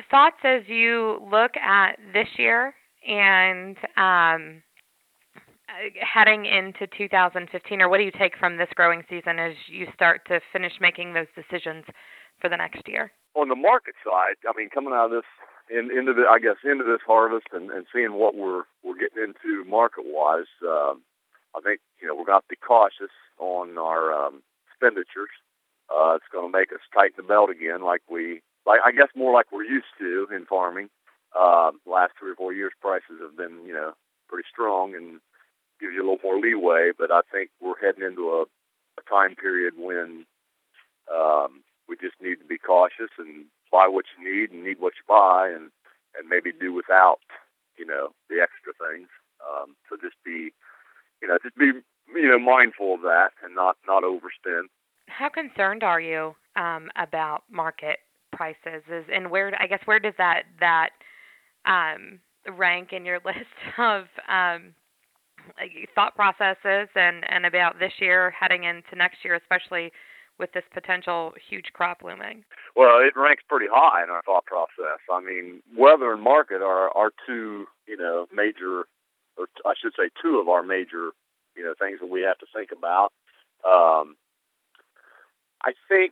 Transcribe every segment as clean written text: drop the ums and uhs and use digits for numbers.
thoughts as you look at this year and heading into 2015, or what do you take from this growing season as you start to finish making those decisions for the next year? On the market side, I mean, coming out of this into this harvest and seeing what we're getting into market wise, I think we're going to have to be cautious on our expenditures. It's going to make us tighten the belt again, I guess more like we're used to in farming. Last 3 or 4 years, prices have been pretty strong and gives you a little more leeway. But I think we're heading into a time period when we just need to be cautious and buy what you need and need what you buy, and maybe do without the extra things. So just be mindful of that and not overspend. How concerned are you about market prices? Where does that rank in your list of thought processes and about this year heading into next year, especially with this potential huge crop looming? Well, it ranks pretty high in our thought process. I mean, weather and market are two major, or I should say two of our major things that we have to think about. I think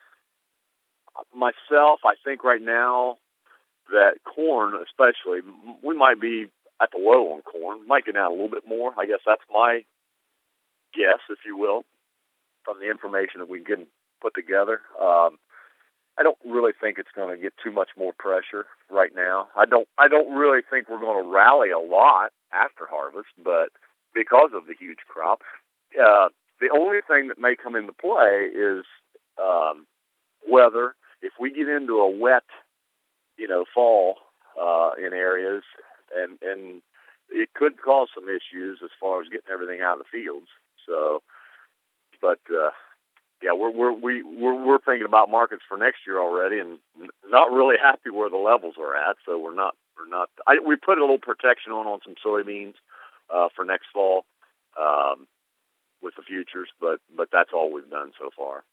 right now that corn, especially, we might be at the low on corn. Might get down a little bit more. I guess that's my guess, if you will, from the information that we can put together. I don't really think it's going to get too much more pressure right now. I don't really think we're going to rally a lot after harvest, but because of the huge crop, the only thing that may come into play is weather. If we get into a wet, fall in areas, and it could cause some issues as far as getting everything out of the fields. So, but we're thinking about markets for next year already, and not really happy where the levels are at. So we're not. We put a little protection on some soybeans for next fall with the futures, but that's all we've done so far.